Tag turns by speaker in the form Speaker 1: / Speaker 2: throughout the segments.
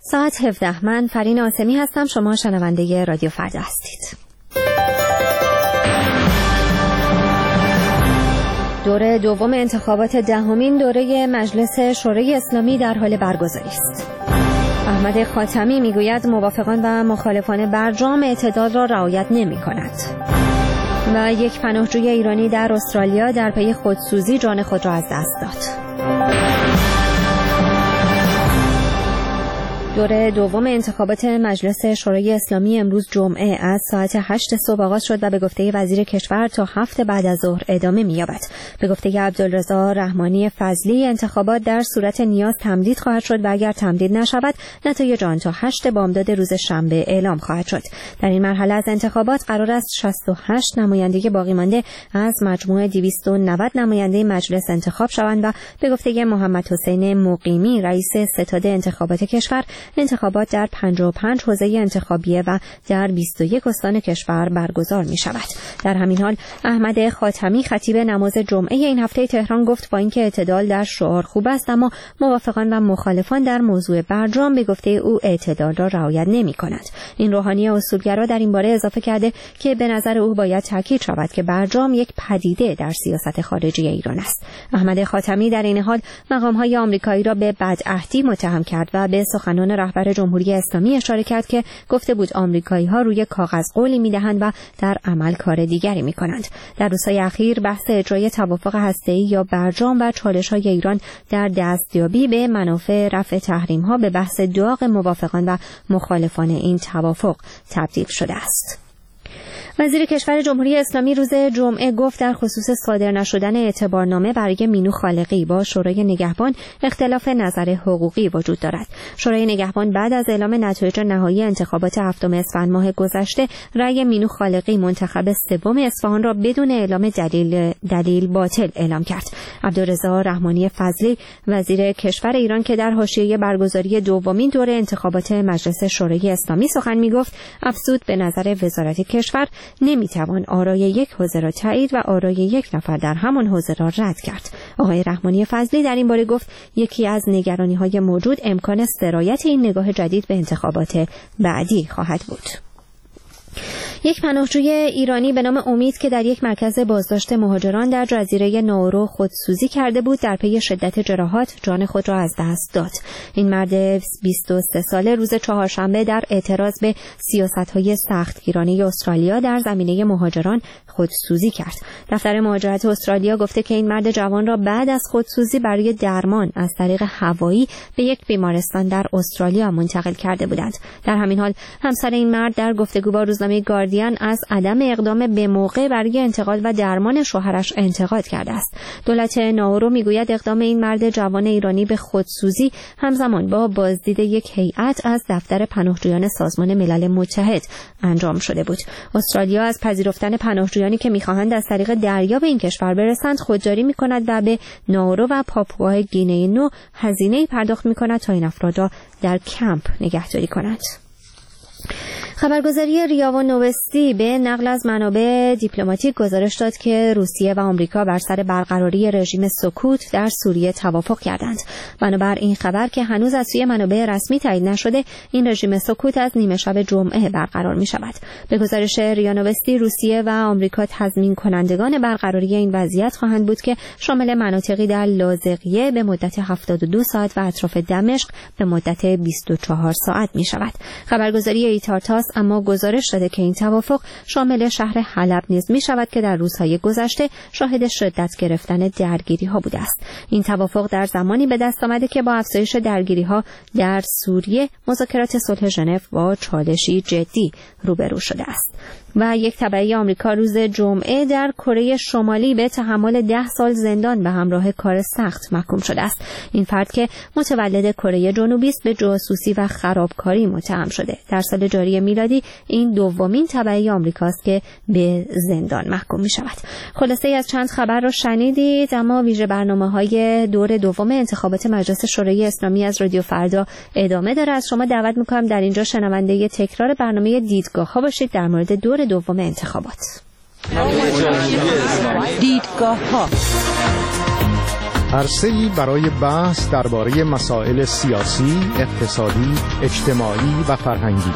Speaker 1: ساعت 17. من فرین آسمی هستم. شما شنونده رادیو فردا هستید. دوره دوم انتخابات دهمین دوره مجلس شورای اسلامی در حال برگزاری است. احمد خاتمی میگوید موافقان و مخالفان برجام اعتدال را رعایت نمی‌کند. و یک پناهجوی ایرانی در استرالیا در پی خودسوزی جان خود را از دست داد. دوره دوم انتخابات مجلس شورای اسلامی امروز جمعه از ساعت 8 صبح آغاز شد و به گفته وزیر کشور تا 7 بعد از ظهر ادامه می‌یابد. به گفته عبدالرضا رحمانی فضلی انتخابات در صورت نیاز تمدید خواهد شد و اگر تمدید نشود نتایج آن تا 8 بامداد روز شنبه اعلام خواهد شد. در این مرحله از انتخابات قرار است 68 نماینده باقی مانده از مجموع 290 نماینده مجلس انتخاب شوند و به گفته محمد حسین مقیمی رئیس ستاد انتخابات کشور انتخابات در 55 حوزه انتخابیه و در 21 استان کشور برگزار می شود. در همین حال احمد خاتمی خطیب نماز جمعه این هفته تهران گفت با اینکه اعتدال در شعار خوب است اما موافقان و مخالفان در موضوع برجام به گفته او اعتدال را رعایت نمی کند. این روحانی اصولگرا در این باره اضافه کرده که به نظر او باید تاکید شود که برجام یک پدیده در سیاست خارجی ایران است. احمد خاتمی در این حال مقام‌های آمریکایی را به بدعهدی متهم کرد و به سخنان رهبر جمهوری اسلامی اشاره کرد که گفته بود آمریکایی‌ها روی کاغذ قولی می‌دهند و در عمل کار دیگری می‌کنند. در روزهای اخیر بحث اجرای توافق هسته‌ای یا برجام و چالش‌های ایران در دستیابی به منافع رفع تحریم‌ها به بحث داغ موافقان و مخالفان این توافق تبدیل شده است. وزیر کشور جمهوری اسلامی روز جمعه گفت در خصوص صادر نشدن اعتبارنامه برای مینو خالقی با شورای نگهبان اختلاف نظر حقوقی وجود دارد. شورای نگهبان بعد از اعلام نتایج نهایی انتخابات 7 اسفند ماه گذشته رأی مینو خالقی منتخب سوم اصفهان را بدون اعلام دلیل باطل اعلام کرد. عبدالرضا رحمانی فضلی وزیر کشور ایران که در حاشیه برگزاری دومین دوره انتخابات مجلس شورای اسلامی سخن می‌گفت افزود به نظر وزارت کشور نمیتوان آرای یک حوزه را تایید و آرای یک نفر در همان حوزه را رد کرد. آقای رحمانی فضلی در این باره گفت یکی از نگرانی‌های موجود امکان سرایت این نگاه جدید به انتخابات بعدی خواهد بود. یک پناهجوی ایرانی به نام امید که در یک مرکز بازداشت مهاجران در جزیره نائورو خودسوزی کرده بود در پی شدت جراحات جان خود را از دست داد. این مرد 23 ساله روز چهارشنبه در اعتراض به سیاست‌های سختگیرانه استرالیا در زمینه مهاجران خودسوزی کرد. دفتر مهاجرت استرالیا گفته که این مرد جوان را بعد از خودسوزی برای درمان از طریق هوایی به یک بیمارستان در استرالیا منتقل کرده بودند. در همین حال همسر این مرد در گفتگو با روزنامه گاردین از عدم اقدام به موقع برای انتقال و درمان شوهرش انتقاد کرده است. دولت نائورو میگوید اقدام این مرد جوان ایرانی به خودسوزی همزمان با بازدید یک هیئت از دفتر پناهجویان سازمان ملل متحد انجام شده بود. استرالیا از پذیرفتن پناهجویانی که می‌خواهند از طریق دریا به این کشور برسند خودداری می‌کند و به نائورو و پاپوای گینه نو هزینه‌ای پرداخت می‌کند تا این افراد را در کمپ نگهداری کند. خبرگزاری ریاوا نوستی به نقل از منابع دیپلماتیک گزارش داد که روسیه و آمریکا بر سر برقراری رژیم سکوت در سوریه توافق کردند. بنابر این خبر که هنوز از سوی منابع رسمی تایید نشده، این رژیم سکوت از نیمه شب جمعه برقرار می شود. به گزارش ریا نوستی روسیه و آمریکا تضمین کنندگان برقراری این وضعیت خواهند بود که شامل مناطقی در لاذقیه به مدت 72 ساعت و اطراف دمشق به مدت 24 ساعت می شود. خبرگزاری ایتارتاس اما گزارش داده که این توافق شامل شهر حلب نیز می شود که در روزهای گذشته شاهد شدت گرفتن درگیری ها بوده است. این توافق در زمانی به دست آمده که با افزایش درگیری ها در سوریه مذاکرات صلح ژنو با چالشی جدی روبرو شده است. و یک تبعی آمریکا روز جمعه در کره شمالی به تحمل 10 سال زندان به همراه کار سخت محکوم شده است. این فرد که متولد کره جنوبی است به جاسوسی و خرابکاری متهم شده. در سال جاری میلادی این دومین تبعی آمریکاست که به زندان محکوم می شود. خلاصه از چند خبر رو شنیدید، اما ویژه برنامه‌های دور دوم انتخابات مجلس شورای اسلامی از رادیو فردا ادامه داره. از شما دعوت می‌کنم در اینجا شنونده تکرار برنامه دیدگاه‌ها باشید در مورد دور دوم انتخابات.
Speaker 2: دیدگاه‌ها عرصه‌ای برای بحث درباره مسائل سیاسی، اقتصادی، اجتماعی و فرهنگی.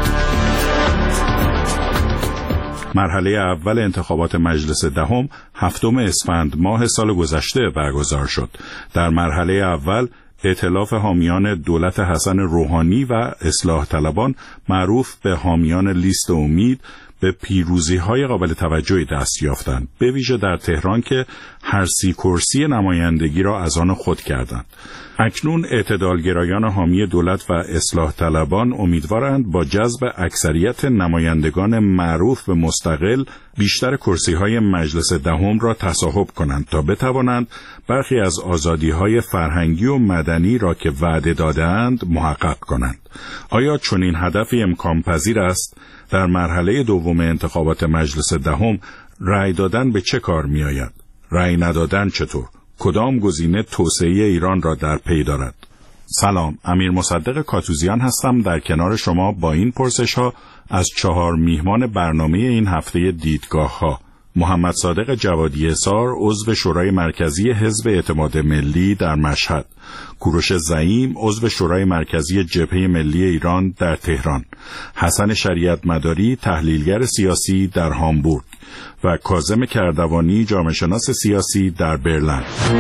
Speaker 3: مرحله اول انتخابات مجلس دهم 7 اسفند ماه سال گذشته برگزار شد. در مرحله اول ائتلاف حامیان دولت حسن روحانی و اصلاح طلبان معروف به حامیان لیست امید به پیروزی‌های قابل توجهی دست یافتند، به ویژه در تهران که هر 30 کرسی نمایندگی را از آن خود کردند. اکنون اعتدالگرایان حامی دولت و اصلاح طلبان امیدوارند با جذب اکثریت نمایندگان معروف به مستقل بیشتر کرسی‌های مجلس دهم را تصاحب کنند تا بتوانند برخی از آزادی‌های فرهنگی و مدنی را که وعده داده‌اند محقق کنند. آیا چنین هدفی امکان پذیر است؟ در مرحله دوم انتخابات مجلس دهم رأی دادن به چه کار می آید؟ رأی ندادن چطور؟ کدام گزینه توسعه ایران را در پی دارد؟ سلام، امیر مصدق کاتوزیان هستم در کنار شما با این پرسش ها از 4 میهمان برنامه این هفته دیدگاه ها. محمد صادق جوادی احصار، عضو شورای مرکزی حزب اعتماد ملی در مشهد، کوروش زعیم، عضو شورای مرکزی جبهه ملی ایران در تهران، حسن شریعت مداری، تحلیلگر سیاسی در هامبورگ و کاظم کردوانی، جامعه شناس سیاسی در برلین.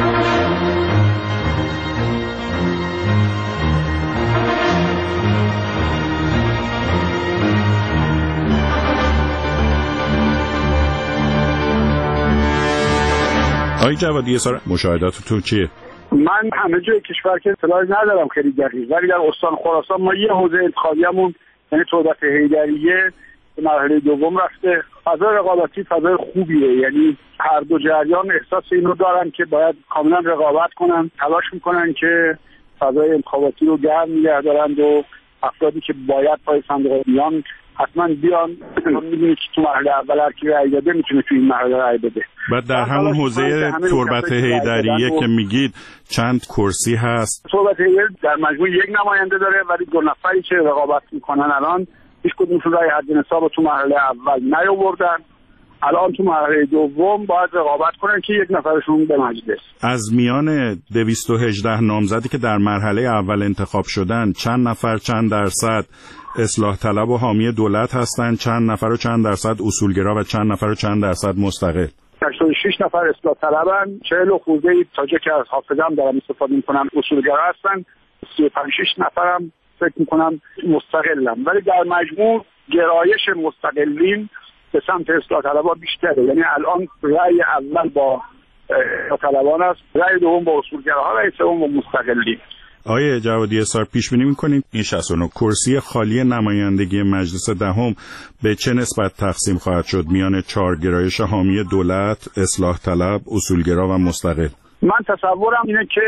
Speaker 3: آقای جوادی احصار، مشاهداتتون چیه؟
Speaker 4: من همه جای کشور که اطلاعی ندارم خیلی دقیق، ولی در استان خراسان ما یه حوزه انتخابیمون یعنی تربت حیدریه به مرحله دوم رفته. فضای رقابتی فضای خوبیه، یعنی هر دو جریان احساس اینو دارن که باید کاملا رقابت کنن، تلاش میکنن که فضای انتخاباتی رو گرم نگه دارند و افرادی که باید پای صندوق بیان حتما بیان. میدونید که تو مرحله اول هر کی رأی داده میتونه تو این مرحله رأی بده.
Speaker 3: بعد در همون حوزه تربت حیدریه که میگید چند کرسی هست؟
Speaker 4: تربت حیدریه در مجموع 1 نماینده داره، ولی 2 نفری که رقابت میکنن الان هیچ کدومشون رأی حد نصاب تو مرحله اول نیاوردن. الان تو مرحله دوم باید رقابت کنن که 1 نفرشون به مجلس.
Speaker 3: از میان 218 نامزدی که در مرحله اول انتخاب شدن چند نفر چند درصد اصلاح طلب و حامی دولت هستن، چند نفر و چند درصد اصولگرا و چند نفر و چند درصد مستقل؟
Speaker 4: 86 نفر اصلاح طلبن، 40 خورده تا جا که از حافظم دارم استفاده میکنم اصولگرا هستن، 35 نفرم فکر میکنم مستقلن، ولی در مجموع گرایش مستقلین به سمت اصلاح طلبان بیشتره. یعنی الان رأی اول با اصلاح طلبان است، رأی دوم با اصولگراها، رأی سوم با مستقلین.
Speaker 3: آقای جوادی احصار، پیش بینی می‌کنید این 69 کرسی خالی نمایندگی مجلس دهم به چه نسبت تقسیم خواهد شد میان 4 گرایش حامی دولت، اصلاح طلب، اصولگرا و مستقل؟
Speaker 4: من تصورم اینه که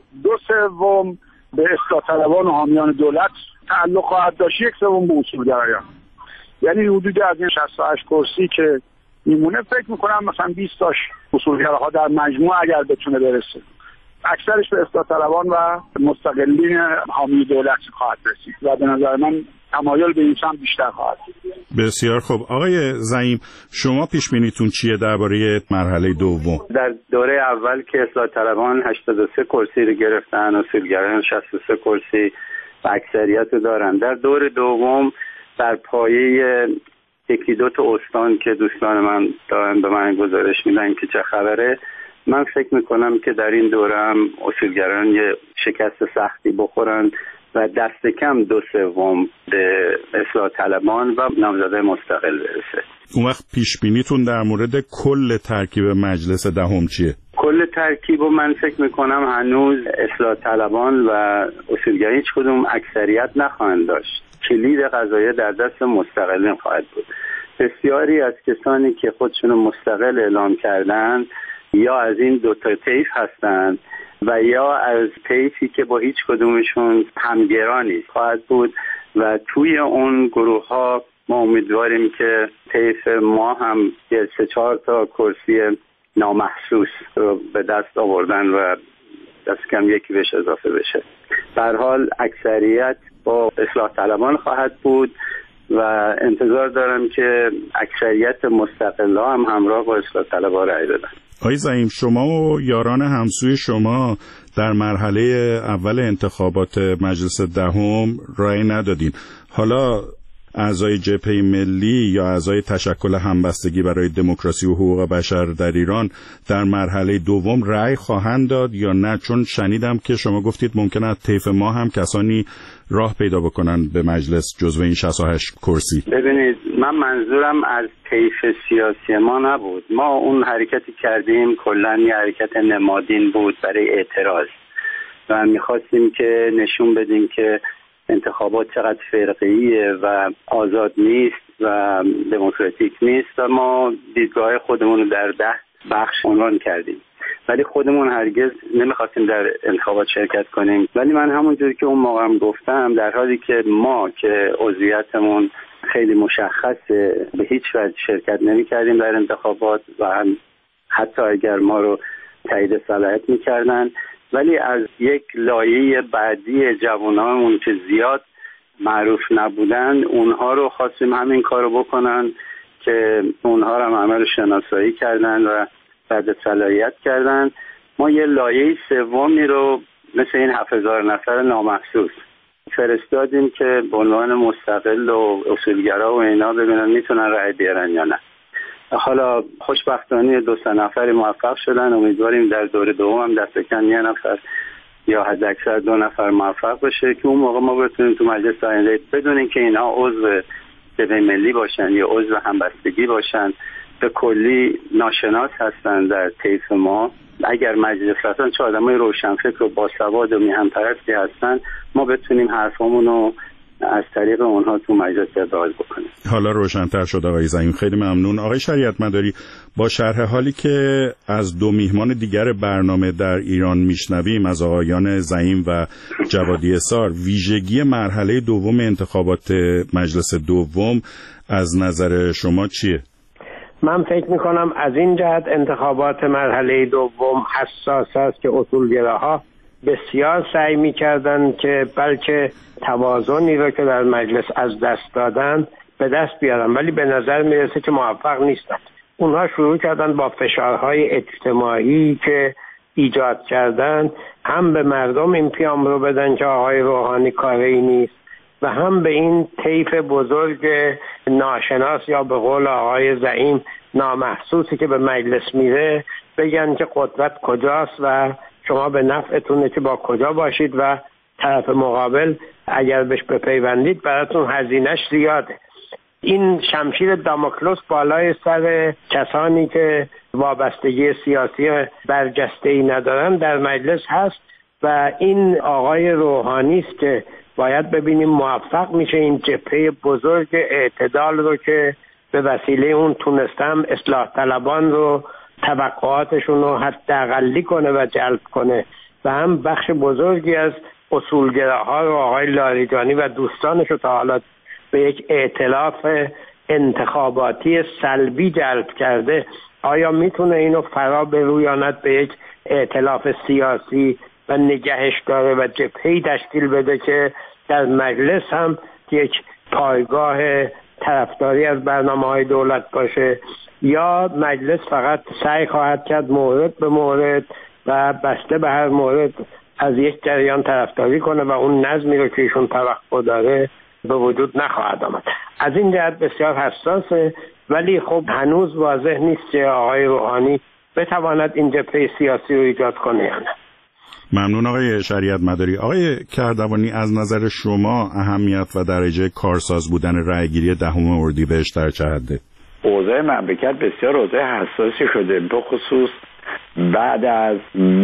Speaker 4: 2/3 به اصلاح طلبان و حامیان دولت تعلق خواهد داشت، 1/3 به اصولگرایان. یعنی حدود از این 68 کرسی که میمونه فکر می‌کنم مثلا 20 تاش اصولگراها در مجموع اگر بتونه برسه، اکثرش به اصلاح طلبان و مستقلین حامی دولت خواهد رسید و به نظر من تمایل به این سمت بیشتر خواهد.
Speaker 3: بسیار خوب. آقای زعیم، شما پیش بینیتون چیه درباره مرحله دوم؟
Speaker 5: در دوره اول که اصلاح طلبان 83 کرسی رو گرفتن، اصولگرایان 63 کرسی و اکثریت رو دارن. در دور دوم در پایه 1-2 تا استان که دوستان من دارن به من گزارش میدن که چه خبره، من فکر میکنم که در این دوره هم اصولگرایان یه شکست سختی بخورن و دست کم 2/3 به اصلاح طلبان و نامزدای مستقل برسه.
Speaker 3: اون وقت پیش بینیتون در مورد کل ترکیب مجلس دهم چیه؟
Speaker 5: کل ترکیب و من فکر میکنم هنوز اصلاح طلبان و اصولگرایان هیچ کدوم اکثریت نخواهند داشت. کلید قضایه در دست مستقلین خواهد بود. بسیاری از کسانی که خودشون مستقل اعلام کردن یا از این 2 تا طیف هستند و یا از طیفی که با هیچ کدومشون همگرا نیست خواهد بود و توی اون گروه ها ما امیدواریم که طیف ما هم 3-4 تا کرسی نامحسوس رو به دست آوردن و دست کم یکی بهش اضافه بشه. به هر حال اکثریت با اصلاح طلبان خواهد بود و انتظار دارم که اکثریت مستقلا هم همراه با اصلاح طلبها رأی بدن.
Speaker 3: آقای زعیم، شما و یاران همسوی شما در مرحله اول انتخابات مجلس دهم رأی ندادین. حالا اعضای جبهه ملی یا اعضای تشکل همبستگی برای دموکراسی و حقوق بشر در ایران در مرحله دوم رأی خواهند داد یا نه؟ چون شنیدم که شما گفتید ممکنه از طیف ما هم کسانی راه پیدا بکنن به مجلس جزو این 68 کرسی.
Speaker 5: ببینید، من منظورم از طیف سیاسی ما نبود. ما اون حرکتی کردیم کلاً یه حرکت نمادین بود برای اعتراض و می‌خواستیم که نشون بدیم که انتخابات چقدر فرقه‌ایه و آزاد نیست و دموکراتیک نیست و ما دیدگاه خودمون رو در 10 بخش عنوان کردیم، ولی خودمون هرگز نمیخواستیم در انتخابات شرکت کنیم. ولی من همونجوری که اون موقع هم گفتم، در حالی که ما که عضویتمون خیلی مشخصه به هیچ وجه شرکت نمی‌کردیم در انتخابات و حتی اگر ما رو تایید صلاحیت می‌کردن، ولی از یک لایه بعدی جوانامون که زیاد معروف نبودن اونها رو خواستیم همین کارو بکنن که اونها رو هم عمل شناسایی کردن و بعد صلاحیت کردن. ما یه لایه سومی رو مثل این 7000 نفر نامحسوس فرستادیم که به عنوان مستقل و اصولگرا و اینا ببینن میتونن رأی بیارن یا نه. حالا خوشبختانه 2-3 نفری موفق شدن. امیدواریم در دوره دوم هم دست کم 1 نفر یا حداکثر 2 نفر موفق بشه که اون موقع ما بتونیم تو مجلس آینده بدون اینکه اینا عضو جبهه ملی باشن یا عضو همبستگی باشن، به کلی ناشناس هستن در طیف ما. اگر مجلس رفتن چه آدمای روشنفکر و باسواد و میهن پرستی هستن، ما بتونیم حرفامون رو از طریق اونها تو مجلس ابراز بکنیم.
Speaker 3: حالا روشن‌تر شد آقای زعیم، خیلی ممنون. آقای شریعت مداری، با شرح حالی که از 2 میهمان دیگر برنامه در ایران میشنویم، از آقایان زعیم و جوادی اصار، ویژگی مرحله دوم انتخابات مجلس دوم از نظر شما چیه؟
Speaker 6: من فکر میکنم از این جهت انتخابات مرحله دوم حساس است که اصولگراها بسیار سعی می‌کردن که بلکه توازنی رو که در مجلس از دست دادن به دست بیارن، ولی به نظر میرسه که موفق نیستن. اونها شروع کردن با فشارهای اجتماعی که ایجاد کردن هم به مردم این پیام رو بدن که آقای روحانی کاری نیست و هم به این طیف بزرگ ناشناس یا به قول آقای زعیم نامحسوسی که به مجلس میره بگن که قدرت کجاست و شما به نفعتونه که با کجا باشید و طرف مقابل اگر بهش بپیوندید براتون هزینه‌اش زیاده. این شمشیر داموکلس بالای سر کسانی که وابستگی سیاسی برجسته‌ای ندارن در مجلس هست و این آقای روحانی است که باید ببینیم موفق میشه این جبهه بزرگ اعتدال رو که به وسیله اون تونستم اصلاح طلبان رو توقعاتشون رو حداقلی کنه و جلب کنه و هم بخش بزرگی از اصولگراها رو آقای لاریجانی و دوستانش رو تا حالا به یک ائتلاف انتخاباتی سلبی جلب کرده. آیا میتونه اینو فرا برویاند به یک ائتلاف سیاسی و نگهش داره و جبهه‌ای تشکیل بده که در مجلس هم یک پایگاه طرفداری از برنامه‌های دولت باشه، یا مجلس فقط سعی خواهد کرد مورد به مورد و بسته به هر مورد از یک جریان طرفداری کنه و اون نظمی رو که ایشون توقع داره به وجود نخواهد آمد. از این جهت بسیار حساسه، ولی خب هنوز واضح نیست که آقای روحانی بتواند این جبهه سیاسی رو ایجاد کنه یا نه.
Speaker 3: ممنون آقای شریعت مداری. آقای کردوانی، از نظر شما اهمیت و درجه کارساز بودن رأیگیری 10 اردیبهشت در چه حده؟
Speaker 7: اوضاع مملکت بسیار اوضاع حساسی شده، به خصوص بعد از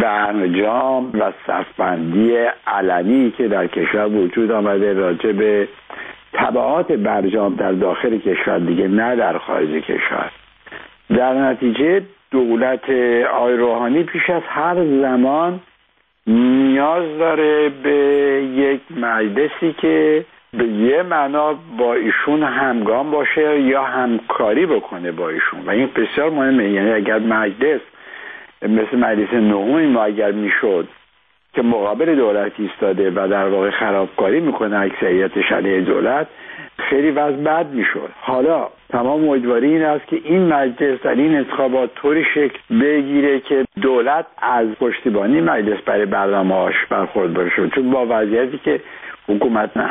Speaker 7: برجام و صفبندی علنی که در کشور وجود آمده راجع به تبعات برجام در داخل کشور، دیگه نه در خارج کشور. در نتیجه دولت آقای روحانی پیش از هر زمان نیاز داره به یک مجلسی که به یه معنا با ایشون همگام باشه یا همکاری بکنه با ایشون و این بسیار مهمه. یعنی اگر مجلس مثل مجلس نهم ما اگر میشد که مقابل دولت ایستاده و در واقع خرابکاری میکنه اکثریتش علیه دولت، خیلی وضع بد میشد. حالا تمام امیدواری این است که این مجلس در این انتخابات طوری شکل بگیره که دولت از پشتیبانی مجلس برای برنامه‌هاش برخوردار شد، چون با وضعیتی که حکومت